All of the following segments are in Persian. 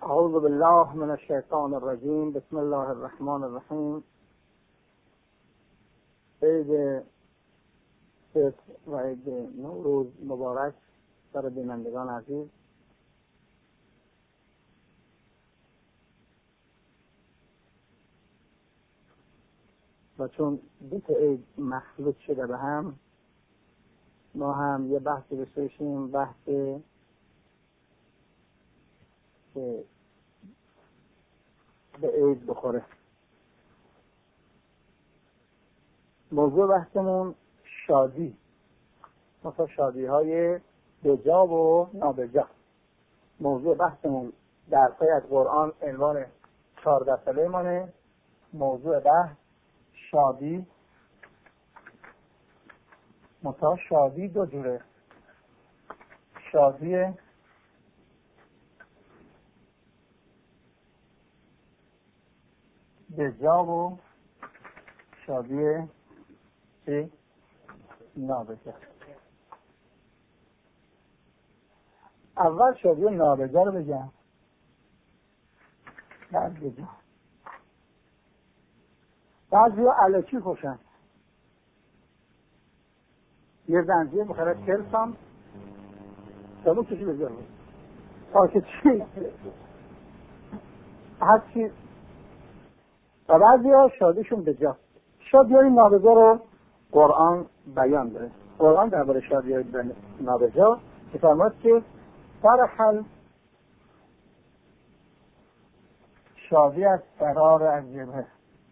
اعوذ بالله من الشیطان الرجیم. بسم الله الرحمن الرحیم. عید فطر و عید نوروز مبارک برای بینندگان عزیز. و چون دو تا عید مخلوط شده به هم، ما هم یه بحثی بسیشیم، بحث که به عید بخوره. موضوع بحثمون شادی، مثلا شادی های بجا و نابجا. موضوع بحثمون درسای از قرآن عنوان 14 ساله مانه. موضوع بحث شادی. مثلا شادی دو جوره، شادی بجا و شادی چی؟ نابجا. اول شادی نابجا رو بگم، بعد بجا. بعضی ها الکی خوشن، یه زنجیه بخوره 40 سام سامو کشی بجا بود که چی؟ هر چی. و بعضی ها شادیشون بجا. شادی های نابجا رو قرآن بیان داره. قرآن درباره شادی های نابجا می‌فرماید که فرحل، شادی از فرار از جبهه.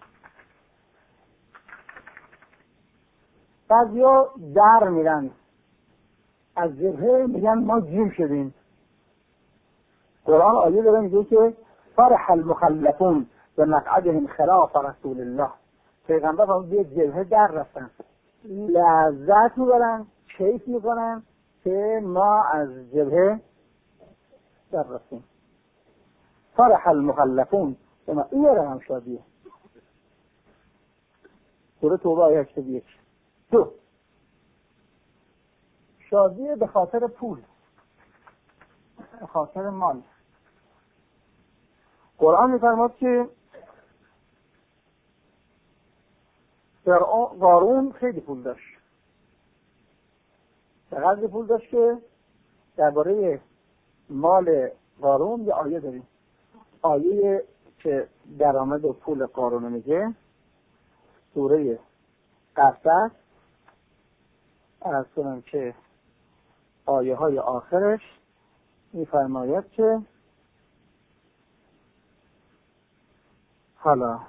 بعضی ها در میرن از جبهه، میگن ما جیم شدیم. قرآن آیه داره میگه که فرح المخلفون به مقعدهم خلاف رسول الله. پیغمبر فرمود به جبهه در رفتن، لذت میبرن، کیف میکنن که ما از جبهه در رفتیم. فرح المخلفون اما این رقم شادیه. سوره توبه آیه 81. دو، شادی به خاطر پول، به خاطر مال. قرآن می‌فرماید که قارون خیلی پول داشت. چقدر پول داشت که درباره مال قارون یه آیه داریم. آیه که درآمد و پول قارون میگه سوره قصص، از کنم که آیه های آخرش می‌فرماید که حالا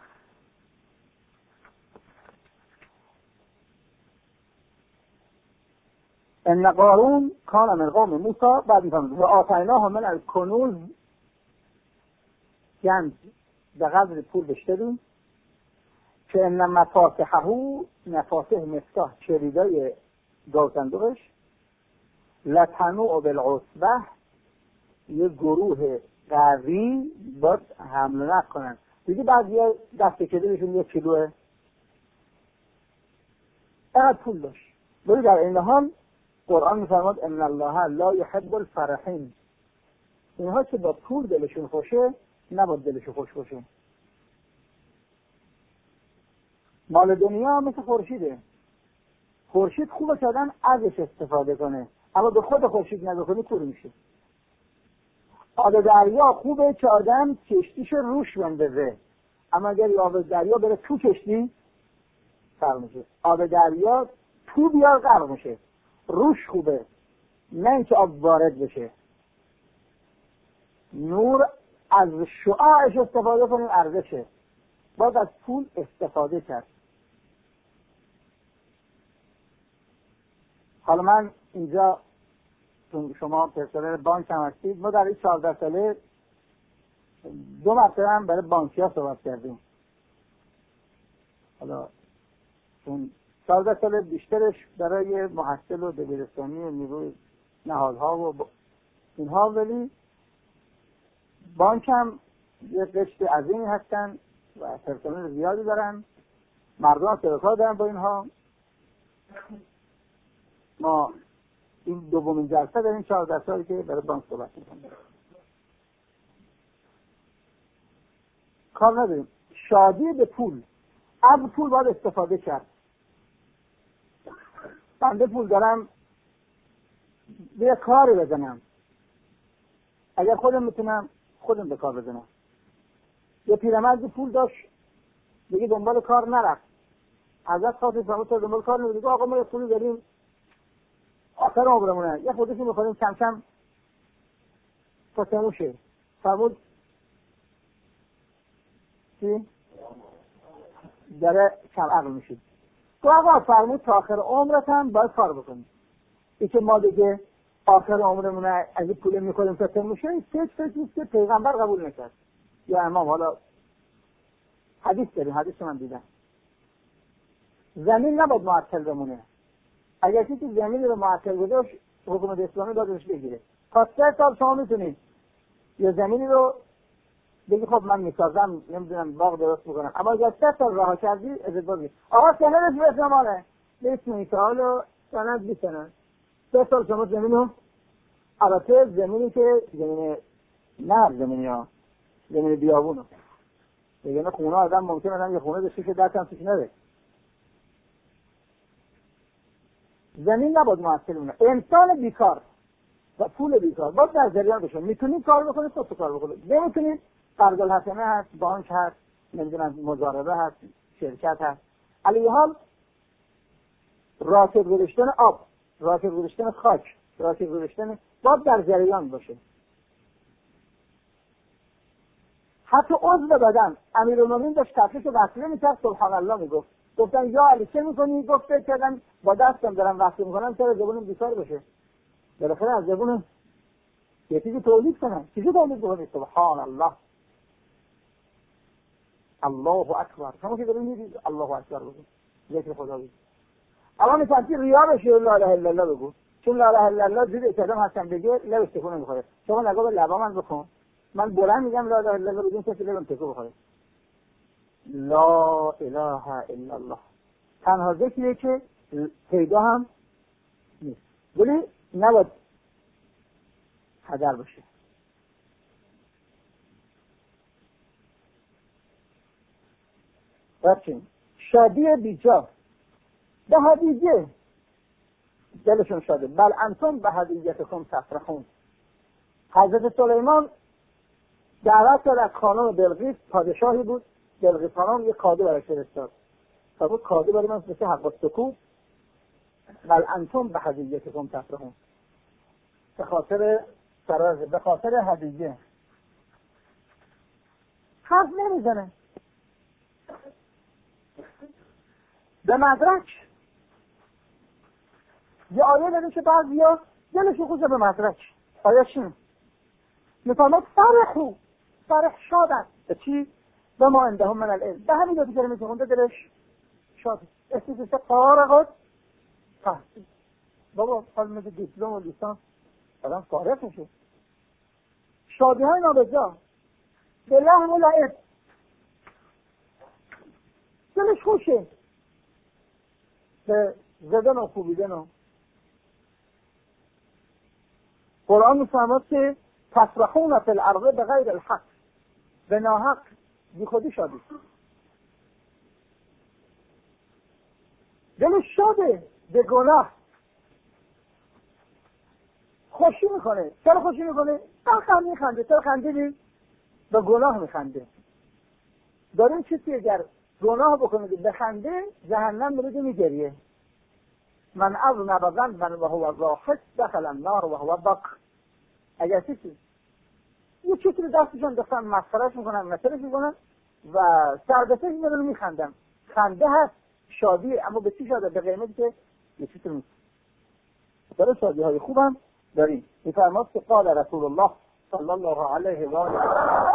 ان قارون کان من قوم موسی بعد می‌فرماید و آتیناه من الکنوز، گنج به قدر پول بشتریم که ان مفاتحه، مفاتح مفتاح کلیدای گاوصندوقش، لتنوع بالعصبه، یه گروه قوی باید حمله نکنن. دیدی بعضی ها دست کلیدشون 1 کیلوه، اینقدر پول داشت. ولی در این حال قرآن می‌فرماد ان الله لا يحب الفرحین. اینها که با پول دلشون خوشه نباید دلشون خوش باشه. مال دنیا مثل خورشیده. خورشید خوبه که آدم ازش استفاده کنه، اما به خود خورشید نگاه کنی کور میشه. آب دریا خوبه که آدم کشتیشو روش بندازه، اما اگر آب دریا بره تو کشتی غرق میشه. آب دریا تو بیار غرق میشه. روش خوبه، نه اینکه آب وارد بشه. نور از شعاعش استفاده کنیم ارزشه. باید از پول استفاده کرد. حالا من اینجا چون شما پرسنل بانک هم هستید، ما در این 14 ساله 2 مرتبه هم برای بانکی ها صحبت کردیم. حالا چون 14 ساله بیشترش برای محصل و دبیرستانی نیروی نهادها و اینها، ولی بانک هم یه قشر عظیمی هستن و پرسنل زیادی دارن، مردم هم سرکار دارن با اینها. ما این دومین جلسه داریم 14 سالی که برای بانک صحبت میکنیم. کار نداریم. شادی به پول، از پول باید استفاده کرد. بنده پول دارم به کاری بزنم، اگر خودم میتونم خودم به کار بزنم. یه پیرمردی پول داشت دیگه دنبال کار نرفت، ازت خواست فرمود تو دنبال کار نمیری، آقا ما یه پولی داریم آخر عمرمونه یه خودشون میخوریم کم کم تا تموشه. فرمود چی؟ داره کم عقل میشید. تو آقا فرمود تا آخر عمرت هم باید کار بکنیم. ای که ما دیگه آخر عمرمونه از این پول میخوریم تا تموشه، این فکر نیست که پیغمبر قبول نکرد یا امام. حالا حدیث داریم، حدیث من دیدم زمین نباید معطل بمونه. اگر کسی زمین رو معطل گذاشت حکومت اسلامی دادش بگیره. تا 3 سال شما میتونید یه زمینی رو بگی خب من میسازم نمیدونم باغ درست میکنم، اما اگر 3 سال رها کردی ازت بگی آقا سندش به اسمانه 20 سال و سند 20 سنه 3 سال شما زمینو، البته زمینی که زمین نه زمینی ها زمین بیابونو دیگه، نه خونه آدم ممکنه آدم یه خونه داشته که 10 تا توش نده. زمین نباید معطل مونه. انسان بیکار و پول بیکار باید در جریان بشه. میتونید کار بکنید تو کار بکنید، نمیتونید قرض الحسنه هست، بانک هست، نمیدونم مضاربه هست، شرکت هست. علی حال راکد گذاشتن آب، راکد گذاشتن خاک، راکد گذاشتن باید در جریان باشه. حتی عضو بدن امیرالمومنین داشت تفریش وصله میکرد سبحان الله میگفت، گفتن یا علی چه میکنی؟ گفت فکر کردم با دستم دارم وصله میکنم چرا زبونم بیکار بشه، بالاخره از زبونم یه چیزی تولید کنم. چیزی تولید بکنید. سبحان الله الله اکبر. شما که دارید میگید الله اکبر بگو، ذکر خدا بگو. اما میفهمی ریا بشه لا اله الا الله بگو، چون لا اله الا الله زیر اعتدام هستم بگه لبش تکون نمیخوره. شما نگاه به لبا من بکن، من بلند میگم لا اله الا الله بدون کسی لبم تکون بخوره. لا اله الا الله تنها ذکریه که پیدا هم نیست، ولی نباید هدر باشه. بچین شادی بیجا به هدیه دلشون شاده. بل انتم به هدیتکم تفرحون. حضرت سلیمان دعوت کرد از خانم بلقیس، پادشاهی بود. بلقیس خانم یک کادو برای فرستاد. فرمود کادو برای من مثل حق السکوت. بل انتم به هدیتکم تفرحون. به خاطر سرازه، به خاطر هدیه حرف نمیزنه. به مدرک یه آیه داره که بعضیا دلشون خوشه به مدرک. آیه چی؟ میفرماد فرح شادن. به چی؟ به ما عندهم من العلم. به همین دو دیگه میخونده دلش شاده. استیزیسه فارغ تحصیل. بابا حال مثل دیپلم و لیسانس آدم فارغ میشه. شادی های نابجا به لحن و لعب دلش خوشه به زدن و خوبیدن و قرآن میفرماد که تفرحون فی الارض بغیر الحق، به ناحق بی خودی شادی. دلش شاده به گناه خوشی میکنه. چرا خوشی میکنه؟ خند میخنده. چرا خندیدی؟ به گناه میخنده. داریم چیزی اگر گناه بکنه بخنده جهنم میره میگریه. من اذنب ذنبا وهو ضاحك دخل النار وهو بق. اگر چیزی یه چیزی رو دستشون دستن مسخرهش میکنن، مثلش میکنن و سردسش میدونن میخندن. خنده هست شادی، اما به چی شاده؟ به قیمتی که یه چیزی نیست. داره شادی های خوبم داریم. میفرماد که قال رسول الله صلی الله علیه و آله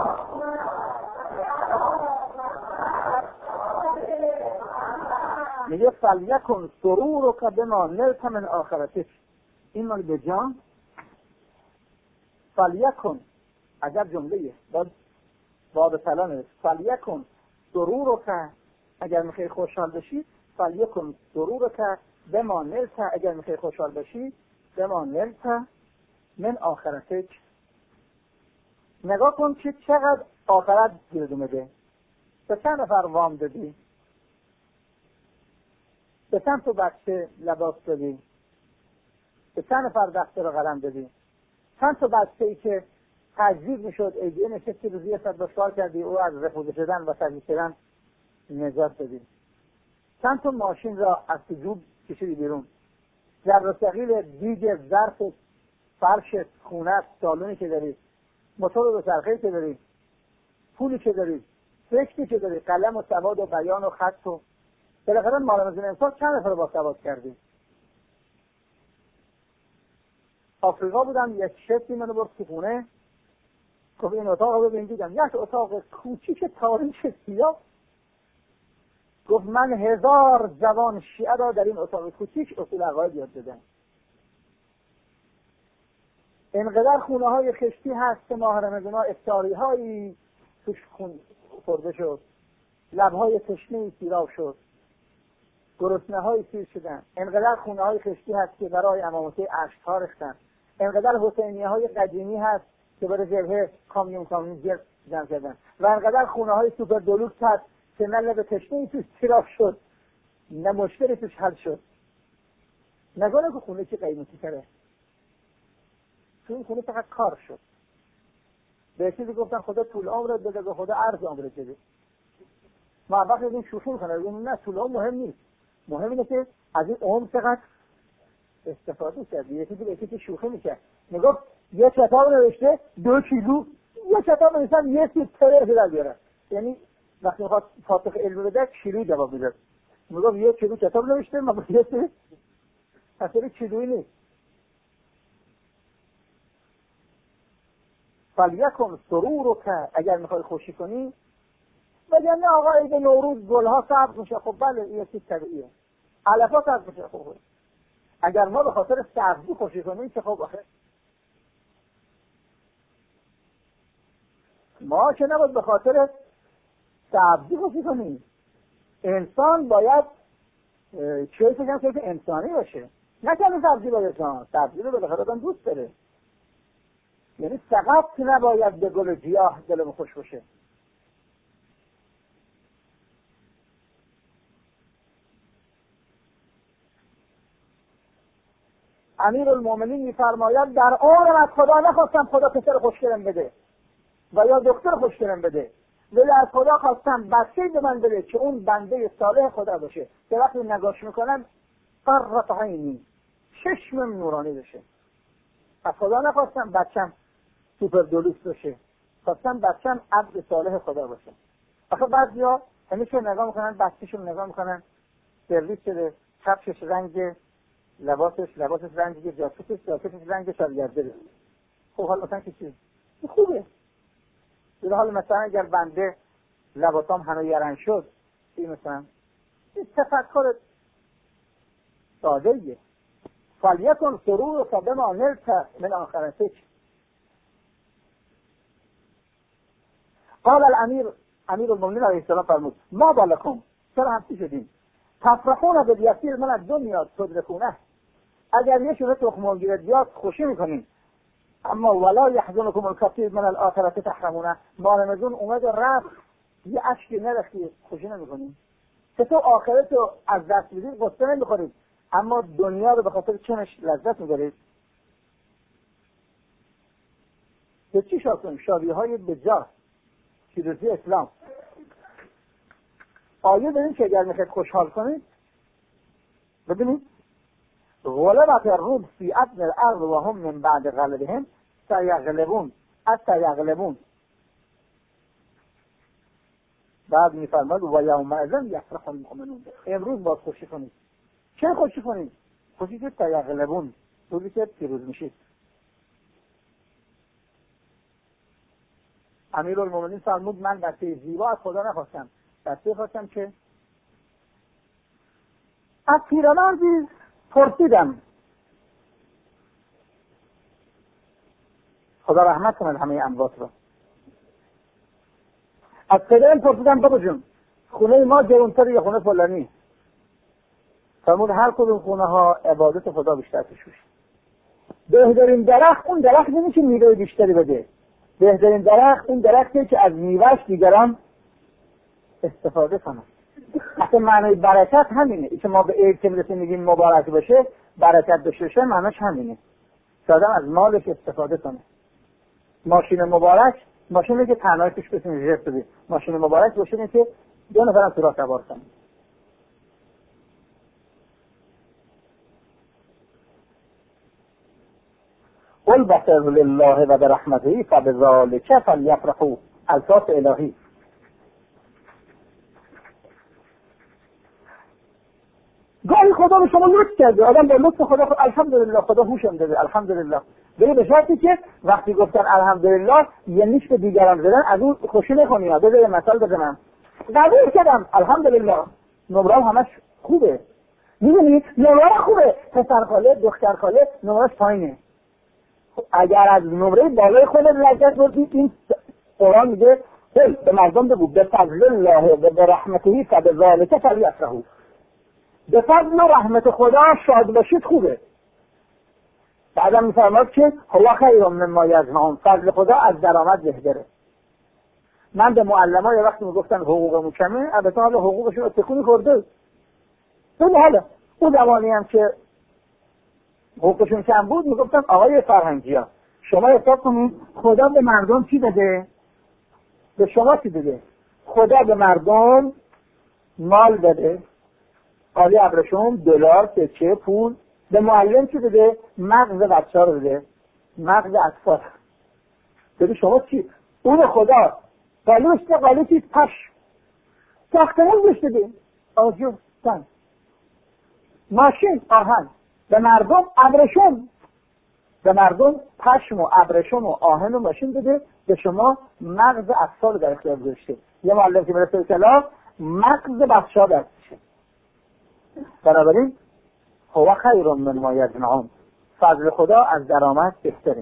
میگه فلیکن سرورک بما نلت من آخرتک. این مال به جان فلیکن اگر جمله باب سلامه. فلیکن سرورک اگر میخوای خوشحال بشی، فلیکن سرورک بما نلت اگر میخوای خوشحال بشی، بما نلت من آخرتک. نگاه کن که چقدر آخرت گیرد اومده. به چند نفر وام دادی؟ به چند تا بچه لباس دادی؟ به چند نفر دفتر و قلم دادی؟ چند تا بچه‌ای که تجدید میشد ایدیه نشستی روزی یه ساعت باشکار کردی او از رفوزه شدن و تجدید شدن نجات دادی؟ چند تا ماشین را از تو جوب کشیدی بیرون؟ ذره و ثقیل دیگ ظرف فرش خونه سالونی که داری، موتور و چرخه‌ای که داری، پولی که داری، فکری که داری، قلم و سواد و بیان و خط و بالاخره مال انسان چند نفر با سواد کردی؟ آفریقا بودم، یک شفتی منو برد تو خونه، گفت این اتاق رو ببین. دیدم یک اتاق کوچیک تاریک سیاه. گفت من 1000 جوان شیعه را در این اتاق کوچیک اصول عقاید یاد دادم. اینقدر خونه های خشتی هست که ماه رمضان افطاری هایی توش خون خورده شد، لبهای تشنه سیراب شد، گرسنه های سیر شدن. اینقدر خونه های خشتی هست که برای امامته اشک ها ریختن. اینقدر حسینیه های قدیمی هست که برای جبهه کامیون جلد جمع کردن. و اینقدر خونه های سوپر دلوکس هست که نه لب تشنه توش سیراب شد، نه مشکلی توش حل شد. نگونه که خونه چه قیمتی تره، تو این خونه فقط کار شد. به چیزی گفتن خدا طول عمرت بده، به خدا عرض عمرت بده. ما وقتی این شوخی میکنه، نه طول عمر مهم نیست، مهم اینه که از این عمر چقدر استفاده کرد. یکی شوخی میکرد، میگفت یه کتاب نوشته 2 کیلو، یه کتاب نوشتن 1 تره در بیاره. یعنی وقتی میخواد فاتح علم بده کیلو جواب میده. میگفت 1 کیلو کتاب نوشته، ما یه اصلا کیلویی نیست. فلیکن سرورک، اگر میخوای خوشی کنی بگن نه آقا عید نوروز گلها سبز میشه. خب بله یه چیز طبیعیه، علفا سبز میشه. خب اگر ما به خاطر سبزی خوشی کنیم که خب آخه ما که نباید به خاطر سبزی خوشی کنیم. انسان باید چیزی که انسانی باشه، نه که سبزی باید سبزی رو بالاخره آدم دوست داره. یعنی فقط نباید به گل گیاه دلم خوش باشه. امیرالمومنین میفرماید در عمرم از خدا نخواستم خدا پسر خوشگلم بده و یا دختر خوشگلم بده، ولی از خدا خواستم بچه‌ای به من بده که اون بنده صالح خدا باشه که وقتی نگاش میکنم قرة عینی، چشمم نورانی بشه. از خدا نخواستم بچم سوپر دولوس باشه، خواستم بچم عبد صالح خدا باشه. آخه بعضیا همیشه نگاه میکنن بچه‌شون نگاه میکنن سرویس شده، کفشش رنگ لباسش رنگ جاکتش رنگ شالگرده. خب حالا مثلا که چیز خوبه. در حال مثلا اگر بنده لباسام همه یرنگ شد، این مثلا این تفکر سادهیه. فلیکن سرور بما نلت من آخرتک. قال امیر المؤمنین علیه السلام فرمود ما بالکم، چرا همچی شدیم؟ تفرحون بالیسیر من الدنیا تدرکونه. اگر یه شده تخم گیرد بیاد خوشی میکنیم، اما ولا یحزنکم الکثیر من الاخره تحرمونه. ما رمضان اومد و رفت یه اشکی نرختی خوشی نمیکنیم. چطور آخرت رو از دست بدید قصه نمیخورید، اما دنیا رو به خاطر چنش لذت میبرید. به چی شاد کنیم؟ شادی های بجا پیروزی اسلام. آیه داریم که اگر میخواید خوشحال کنید ببینید غلبت الروم فی ادنی الارض و هم من بعد غلبهم سیغلبون سیغلبون. بعد میفرماد و یومئذ یفرح المؤمنون. امروز باید خوشی کنید. چه خوشی کنید؟ خوشی که سیغلبون، خوشی که پیروز میشید. امیرالمومنین فرمود من بچه زیبا از خدا نخواستم، بچه خواستم که از پیرمردی پرسیدم، خدا رحمت کنه همه اموات رو، از پدرم پرسیدم بابا جون خونه ما گرونتر یا خونه فلانی؟ فرمود هر کدوم خونه ها عبادت خدا بیشتر توش میشه. بهترین درخت اون درخت نیست که میوه بیشتری بده، بهترین درخت اون درختی که از میوهش دیگران استفاده کنه. اصلا معنی برکت همینه. که ما به عید که میرسیم میگیم مبارک باشه، برکت بشه، معنیش همینه که آدم از مالش استفاده کنه. ماشین مبارک، ماشینی که تنهایی توش بتونی ژرف بدی. ماشین مبارک باشه که دو نفرم تو راه سوار کنه. قل بفضل الله و برحمته فبذلک فلیفرحوا. الطاف الهی. گاهی خدا به شما لطف کرده، آدم با لطف خدا الحمدلله، خدا هوشم داده الحمدلله. به شرطی که وقتی گفتن الحمدلله یه نیش به دیگران زدن از اون خوشی نکنی. بذار مثال بزنم. قبول کردم الحمدلله، نمرم همش خوبه. میدونی نمره خوبه، پسر خاله دختر خاله نمرش پایینه. اگر از نمره بالای خودت لذت بردی، این قرآن میگه به مردم بگو به فضل الله و به رحمته فبذلک فلیفرحوا. به فضل و رحمت خدا شاد باشید خوبه. بعدم میفرماد که هو خیر مما یجمعون. فضل خدا از درآمد بهتره. من به معلم‌ها یه وقتی میگفتن حقوقمون کمه، البته حالا حقوقشون رو تکونی خورده. حالا اون زمانی هم که حقوقشون کم بود میگفتن آقای فرهنگی‌ها شما حساب کنید خدا به مردم چی داده؟ به شما چی داده؟ خدا به مردم مال داده، قالی ابرشم، دلار، سکه، پول. به معلم چی داده؟ مغز بچه‌ها رو داده، مغز اطفال. ببین شما چی؟ اون خدا قالی چیز پش ساختمون بهش داده، آجر، سنگ، ماشین، آهن. به مردم ابرشم، به مردم پشم و ابرشم و آهن و ماشین داده، به شما مغز اطفال در اختیار گذاشته. یه معلم که برسه کلاس مغز بچه‌ها دستشه. بنابراین هو خیر مما یجمعون. فضل خدا از درآمد بهتره.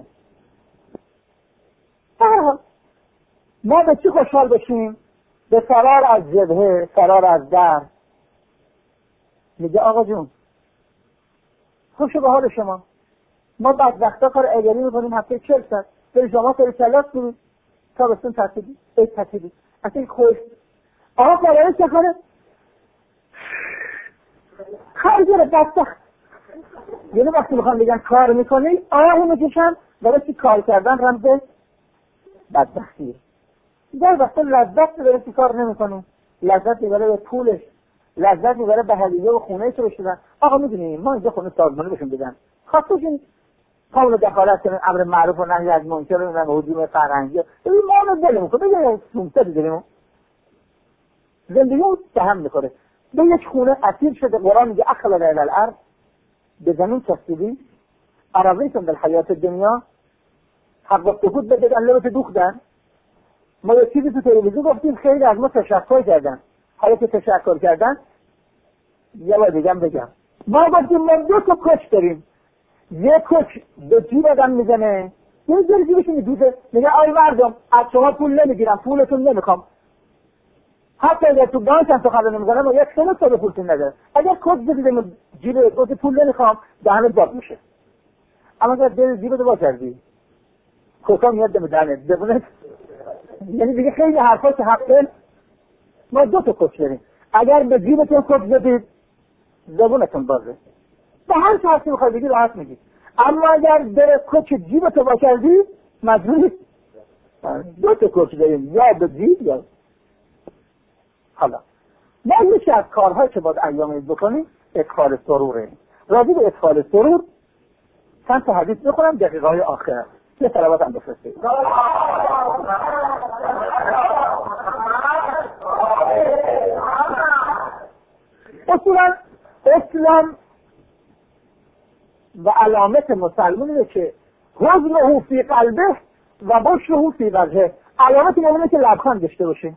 ما به چی خوشحال بشیم؟ به فرار از جبهه، فرار از در. میگه آقا جون خوشو به حال شما، ما بدبختا کار اجاری میکنیم هفته 40 ساعت بریم شما سری کلاس کنیم تابستون تعطیلی تعطیلی اصلا خوش. آقا کارایی چه کنه؟ خیلی داره بدبخت. یعنی وقتی میخوام بگن کار میکنی آقا میکشن برای کار کردن رمز بدبختیه. در وقت لذت میبره که کار نمیکنیم، لذت میبره به پولش، لذت میبره به هدیه و خونه ایش رو بشیدن. آقا میدونیم ما اینجا خونه سازمانی بشون بدن خواستشون قول دخالت کنیم، امر معروف و نهی از منکر و هجوم فرهنگی. ببین ما رو دل میکنه بگه سومته دیدیم زندگی رو به هم میکنه. به یک خونه اسیر شده. قرآن میگه اخلال الی الارض، به زمین چسبیدی، عرضیتون در حیات دنیا، حق و سکوت بدهدن لبت دوختن. ما یک چیزی تو تلویزیون گفتیم خیلی از ما تشکر کردن. حالا که تشکر کردن یه بار دیگه بگم ما گفتیم ما 2 تا کچ داریم. یک کچ به جیب آدم میزنه، یه جوری جیبش میدوزه، میگه آی مردم از شما پول نمیگیرم، پولتون نمیخوام. حتی اگر تو بانک هم سخن نمیزنم و یک سنت تا پولتون نداره. اگر کچ بدیدم جیب گفت پول نمیخوام دهنت باز میشه. اما اگر دل جیبت باز کردی کوکا میاد دم دهنت ببونید. یعنی دیگه خیلی حرفا که حقه. ما 2 تا کچ داریم. اگر به جیبتون کچ بدید زبونتون بازه، به هر چیزی میخوای بگی راحت میگی. اما اگر در کچ جیبتو با کردی مجبوری 2 تا کچ داریم، یا به جیب یا. حالا ما یکی از کارهایی که باید ایام عید بکنیم ادخال سروره. راضی به ادخال سرور چند تا حدیث بخونم دقیقه های آخر که صلوات هم بفرستید. اصولا اسلام و علامت مسلمانه که حزنه فی قلبه و بشره فی وجهه. علامت مؤمنه که لبخند داشته باشه.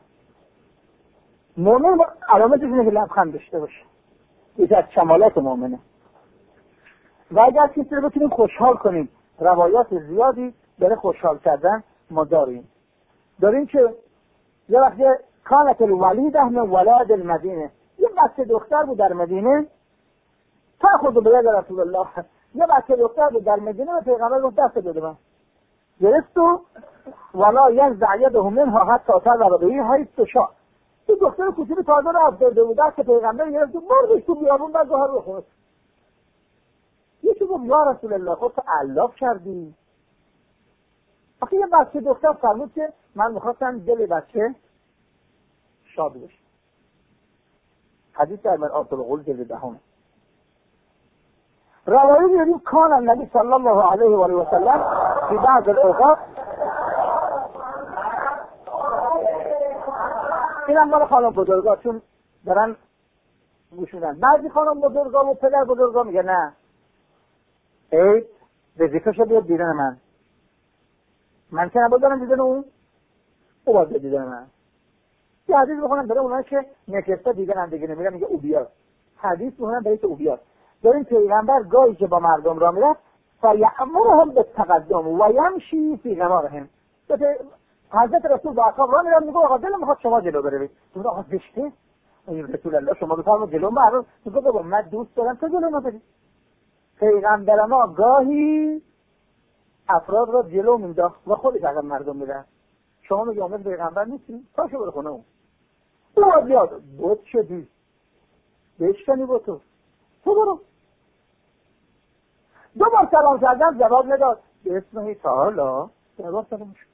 مؤمن علامتش اینه که لبخند داشته باشه. یکی از کمالات مؤمنه. و اگر کسی رو بتونیم خوشحال کنیم، روایات زیادی برای خوشحال کردن ما داریم که یه وقتی کانت الولیده من ولاد المدینه، یه بچه دختر بود در مدینه، تا خود به ید رسول الله، یه بچه دختر بود در مدینه و پیغمبر گفت دست بده من. گرفت و ولا ینزع یده منها حتی تذهب به حیث شاء. تو دختر کوچولو تازه رو افتاده بود دست پیغمبر گرفت و بردش تو بیابون بعد ظهر رو خورد. یکی گفت یا رسول الله خودت علاف کردی؟ آخه یه بچه دختر فرمود که من میخواستم دل بچه شاد بشه. حدیث در من آب القول جلد دهم. روایی داریم کان النبی صلی الله علیه و آله و سلم فی بعض الاوقات، اینم مال خانم بزرگا چون دارن گوش میدن. بعضی خانم بزرگا و پدر بزرگا میگه نه ای وظیفه‌شو بیاد دیدن من که نباید دارم دیدن اون، او باید بیاد دیدن من. یه حدیث بخونم برای اونایی که نکسته دیدن هم دیگه نمیرن، میگه او بیاد. حدیث بخونم برای که او بیاد. داریم پیغمبر گاهی که با مردم را میرفت فیأمرهم بالتقدم و یمشی فی غمارهم. حضرت رسول با اصحاب را میرن میگه آقا دلم میخواد شما جلو بروید. تو آقا زشته ای رسول الله شما بفرمایید جلو ما. میگه بابا من دوست دارم تو جلو ما بری. پیغمبر ما گاهی افراد را جلو مینداخت و خودش عقب مردم میرن. شما میگه امید پیغمبر نیستی؟ پاشو برو خونه اون. او بیاد بود شدی بشکنی با تو برو. دو بار سلام کردم جواب نداد. اسمه تعالی جواب سلام شد.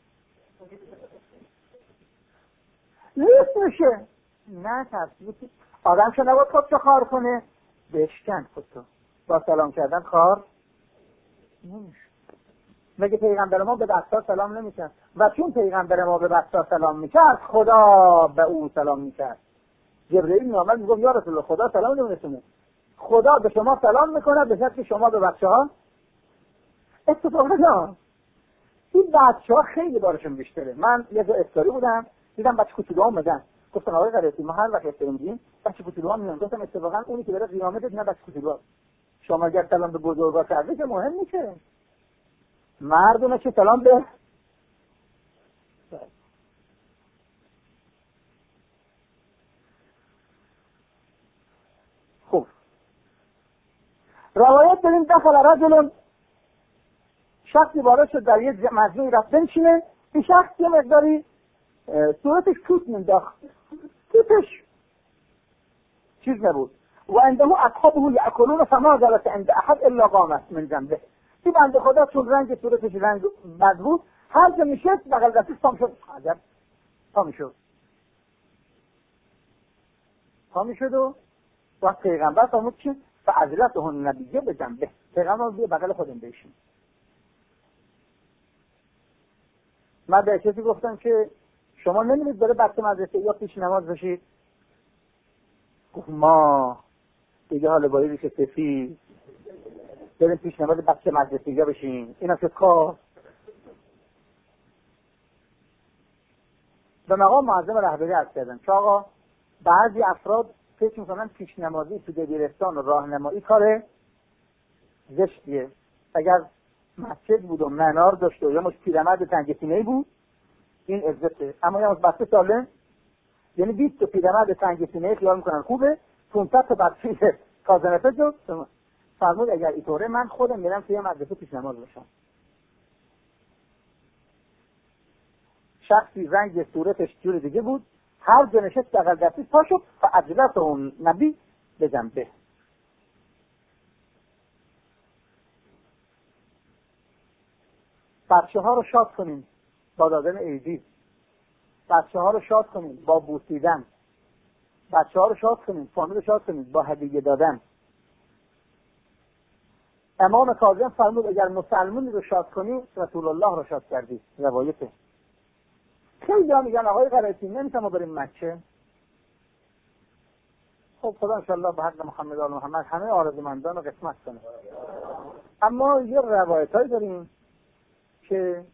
نیست میشه. نه ترسید. آدم که نباید خودشو خار کنه. بشکن خودتو. با سلام کردن خار نمیشه. مگه پیغمبر ما به بستا سلام نمیکرد؟ و چون پیغمبر ما به بستا سلام میکرد خدا به او سلام میکرد. جبرئیل میامد میگم یا رسول الله خدا سلام نمیرسونه. خدا به شما سلام میکنه به شرطی که شما به بچه ها اتفاقا این بچه ها خیلی بارشون بیشتره. من یه جا افطاری بودم دیدم بچه کوچولوها اومدن گفتن آقای قرائتی ما هر وقت افطاری میگیم بچه کوچولوها میان. گفتم اتفاقا اونی که داره قیامت نه بچه کوچولوها. شما اگر سلام به بزرگا کردی که مهم نیست. مردونه که سلام به خوب. روایت داریم دخل رجل، شخصی وارد شد در یه مجموعی رفت بنشینه. این شخص یه مقداری صورتش توت مینداخت. توتش چیز نبود. و عنده اصحابه یأکلون فما جلس عند احد الا قامت من جنبه. این بنده خدا چون رنگ صورتش رنگ بد بود هر جا میشد بغل دستش پا میشد. عجب پا میشد و وقت پیغمبر فرمود که فعضلته النبیه به جنبه. پیغمبر بیه بغل خودم بشین. من به کسی گفتم که شما نمیدید داره بچه مدرسه یا پیش نماز بشید؟ گفت ما دیگه حال بایی ریشه سفید بریم پیش نماز بچه مدرسه یا بشین. این هم شد کار. به مقام معظم رهبری عرض کردن که آقا بعضی افراد فکر میکنن پیش نمازی تو دبیرستان و راهنمایی کار زشتیه. اگر مسجد بود و منار داشت و یا مش پیرمرد تنگسینه‌ای بود این عزته. اما یا بچه ساله یعنی 20 تا پیرمرد تنگسینه‌ای خیال میکنن خوبه 500 تا بچه کازنفه شد. فرمود اگر اینطوره من خودم میرم توی مدرسه پیش نماز باشم. شخصی رنگ صورتش جور دیگه بود هر جا نشست بغل دستش پا شد فعجلته النبی به جنبه. بچه ها رو شاد کنیم با دادن عیدی. بچه ها رو شاد کنیم با بوسیدن. بچه ها رو شاد کنیم، فامیل رو شاد کنیم با هدیه دادن. امام کاظم فرمود اگر مسلمانی رو شاد کنی رسول الله رو شاد کردی. روایته. خیلی ها میگن آقای قرائتی نمیتونم ما بریم مکه. خب خدا انشالله به حق محمد آل محمد همه آرزومندان رو قسمت کنه. اما یه روایت هایی داریم که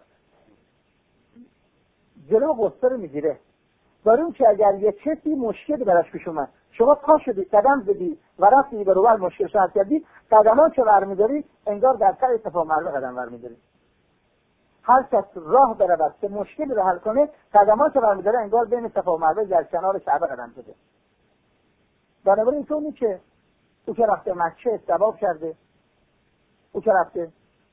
جلو قصه رو میگیره. داریم که اگر یه کسی مشکلی براش پیش اومد شما پا شدی قدم زدی و رفتی به روبر مشکلش حل کردی قدمان که برمیداری انگار در سر اتفاق مرده قدم برمیداری. هر کس راه برود که مشکلی رو حل کنه قدمان که برمیداره انگار بین اتفاق مرده در کنار کعبه قدم زده. بنابراین اینطوری که او که رفته مکه ثواب کرده او که رفته.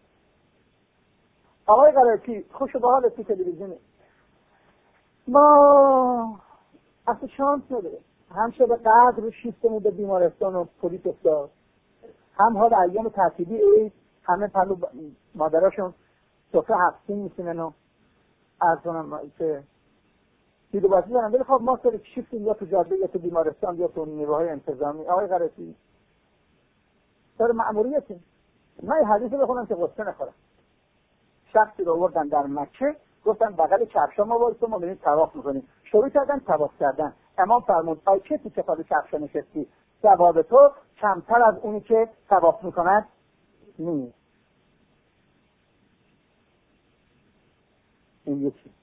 آقای قرائتی خوش به حال تو تلویزیونه ما اصلا شانس نداره. هم شده قدر شیفتمون به بیمارستان و پلیس افتاد، هم ها در ایام تعطیلی عید همه پلو مادراشون سفره هفتین میسینن و از کنم که دیدو بازی دارن، ولی خب ما سر شیفتیم یا تو جاده یا تو بیمارستان یا تو نیروهای انتظامی. آقای قرطی سر مأموریتیم. من یه حدیثی بخونم که قصه نخورم. شخصی رو آوردن در مکه، گفتن بغل کفشا ما وایسو، ما بریم طواف میکنیم. شروع کردن طواف کردن. امام فرمود آی کسی که پای کفشا نشستی ثواب تو کمتر از اونی که طواف میکند نیست. این یکی.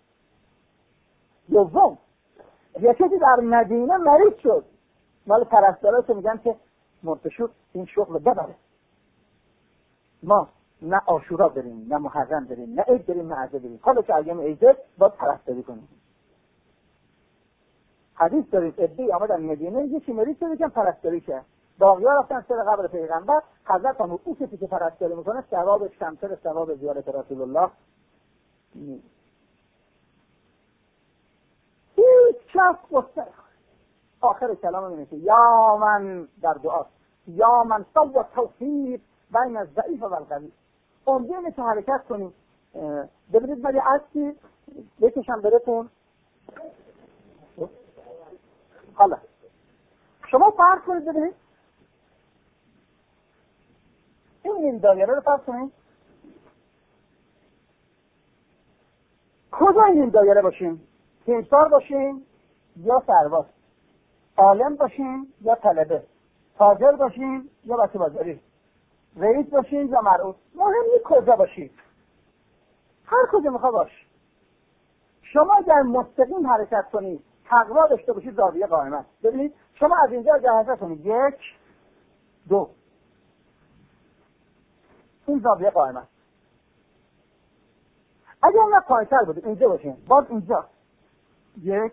دوم، یه کسی در مدینه مریض شد، مال پرستارا میگن که مرتشد این شغل ببره، ما نه عاشورا بریم نه محرم بریم نه عید بریم نه عزا بریم، حالا که ایام عیده باید پرستاری کنیم. حدیث داریم ادعی آمدن مدینه یکی مریض شد که پرستاری کرد، باقی‌ها رفتن سر قبر پیغمبر. حضرت فرمود اون کسی که پرستاری میکنه ثوابش کمتر ثواب زیارت رسول الله نیست. هیچ کس گفته آخر کلام اینه که یا من در دعاست یا من سوى توفیق بین الضعیف و القوی. امیدوارم که حرکت کنیم. ببینید ولی عکسی بکشم براتون. حالا شما فرض کنید، ببینید این دایره رو فرض کنید. کجا این دایره باشیم؟ تیمسار باشیم یا سرباز، عالم باشیم یا طلبه، تاجر باشیم یا بچه بازاری، رئیس باشیم یا مرعوس. مهم نیست کجا باشید، هر کجا میخوا باش. شما اگر مستقیم حرکت کنید، تقوا داشته باشید، زاویه قائمه. ببینید شما از اینجا حرکت کنید، 1 2 این زاویه قائمه. اگر نه پایتر بودید اینجا باشین، باز اینجا 1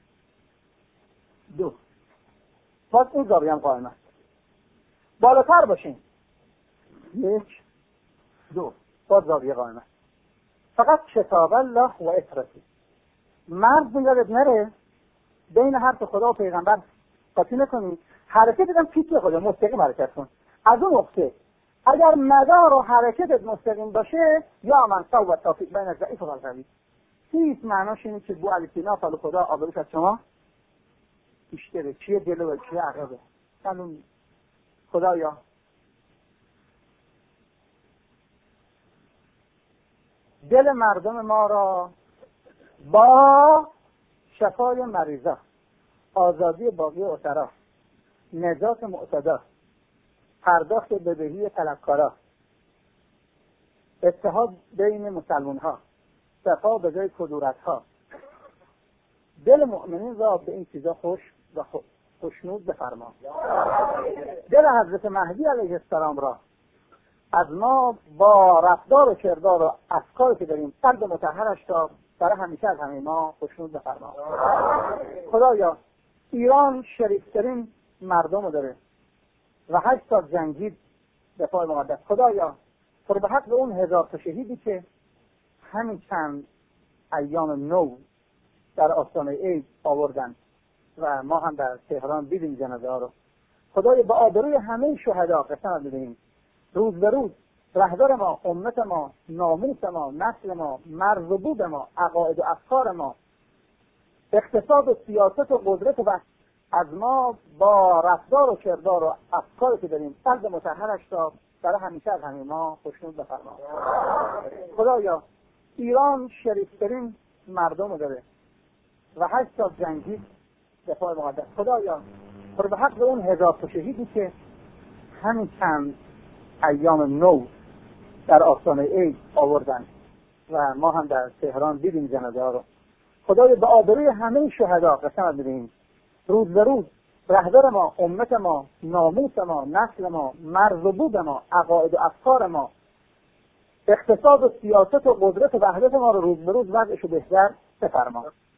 2 باز این زاویه هم قائمه. بالاتر باشین 1 2 باز زاویه قائمه. فقط کتاب الله و اطرتی مرد میگرد نره بین حرف خدا و پیغمبر قاطی نکنید. حرکت دیدم پیچ خدا مستقیم حرکت کن. از اون نقطه اگر مدار و حرکتت مستقیم باشه یا من سوى توفیق بین الضعیف و القوی، هیچ معناش اینه که بو علیکینا فال خدا آبروش از شما بیشتره، چیه جلو و چیه عقبه. معلوم خدایا دل مردم ما را با شفای مریضا، آزادی باقی اسرا، نجات معتدا، پرداخت بدهی طلبکارا، اتحاد بین مسلمان ها، صفا به جای کدورت ها، دل مؤمنین را به این چیزا خوش و خوشنود بفرما. دل حضرت مهدی علیه السلام را از ما با رفتار و کردار و افکاری که داریم قلب مطهرش را برای همیشه از همه ما خوشنود بفرما. خدایا ایران شریفترین مردم داره و 8 سال جنگید دفاع مقدس. خدایا پر به حق اون 1000 تا شهیدی که همین چند ایام نو در آستانه عید آوردن و ما هم در تهران دیدیم جنازه ها رو. خدایا با آبروی همه شهدا قسم بدهیم روز به روز رهبر ما، امت ما، ناموس ما، نسل ما، مرز و بود ما، عقاید و افکار ما، اقتصاد و سیاست و قدرت و از ما با رفتار و کردار و افکاری که داریم قلب مطهرش را برای همیشه از همه ما خوشنود بفرما. خدایا ایران شریفترین مردم داره و 8 سال جنگید دفاع مقدس. خدایا پر به حق اون 1000 تا شهیدی که همین چند ایام نو در آستانه عید آوردن و ما هم در تهران دیدیم جنازه ها رو. خدایا به آبروی همه شهدا قسم بدهیم روز به روز رهبر ما، امت ما، ناموس ما، نسل ما، مرز و بود ما، عقاید و افکار ما، اقتصاد و سیاست و قدرت و وحدت ما رو روز به روز وضعش رو بهتر بفرما.